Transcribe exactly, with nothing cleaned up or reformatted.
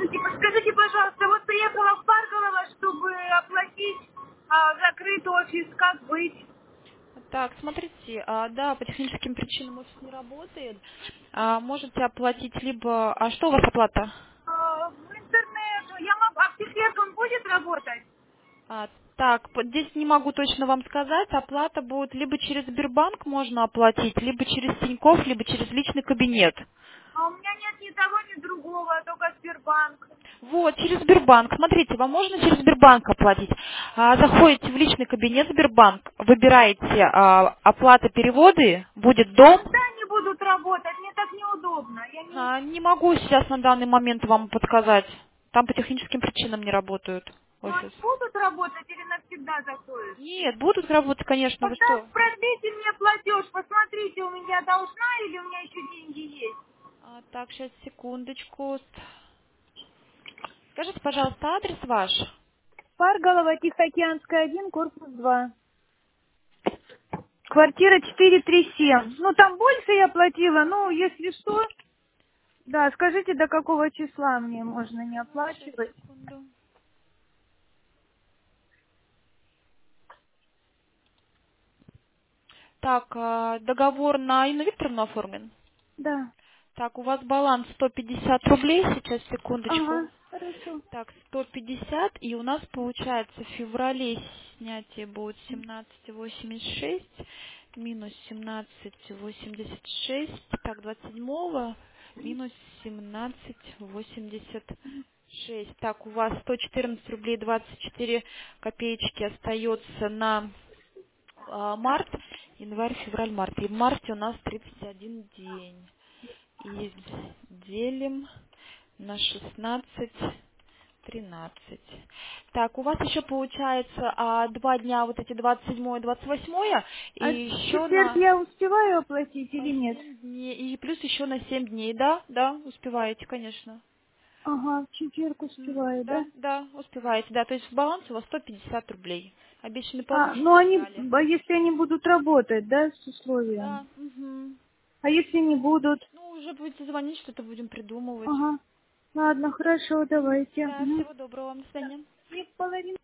Скажите, пожалуйста, вот приехала в Парголово, чтобы оплатить а, закрытый офис, как быть? Так, смотрите, а, да, по техническим причинам офис не работает. А, можете оплатить либо... А что у вас оплата? А, в интернет, я могу, а в четверг он будет работать? А, так, по- здесь не могу точно вам сказать. Оплата будет либо через Сбербанк можно оплатить, либо через Тинькофф, либо через личный кабинет. А у меня нет ни того, ни другого, а только Сбербанк. Вот, через Сбербанк. Смотрите, вам можно через Сбербанк оплатить. А, заходите в личный кабинет Сбербанк, выбираете а, оплата переводы, будет А дом. когда они будут работать? Мне так неудобно. Я не... А, не могу сейчас на данный момент вам подсказать. Там по техническим причинам не работают Ну, офис. они будут работать или навсегда закроют? Нет, будут работать, конечно, вы Тогда что? продлите мне платеж, посмотрите, у меня должна или у меня еще деньги есть. А, так, сейчас, секундочку. Скажите, пожалуйста, адрес ваш? Парголово, Тихоокеанская, один, корпус два. Квартира четыреста тридцать семь. Ну, там больше я платила, ну, если что, да, скажите, до какого числа мне можно не Так, сейчас, оплачивать. секунду. Так, а, договор на Инну Викторовну оформлен? Да. Так, у вас баланс сто пятьдесят рублей, сейчас, секундочку. Ага, хорошо. Так, сто пятьдесят, и у нас получается в феврале снятие будет семнадцать восемьдесят шесть, минус семнадцать восемьдесят шесть, так, двадцать седьмого минус семнадцать восемьдесят шесть. Так, у вас сто четырнадцать рублей двадцать четыре копеечки остается на а, март, январь, февраль, март. И в марте у нас тридцать один день. И делим на шестнадцать, тринадцать. Так, у вас еще получается а, два дня, вот эти двадцать седьмое, двадцать восьмое, и А в еще четверг на я успеваю оплатить а, или нет? семь дней, и плюс еще на семь дней, да, да, успеваете, конечно. Ага, в четверг М, успеваю, да? Да, да, успеваете, да, то есть в балансе у вас сто пятьдесят рублей. Обещанный А, ну получите, они, ждали. а если они будут работать, да, с условием? Да, угу. А если не будут? Ну, уже будете звонить, что-то будем придумывать. Ага. Ладно, хорошо, давайте. Да, Мгм. всего доброго вам, до свидания. И в половине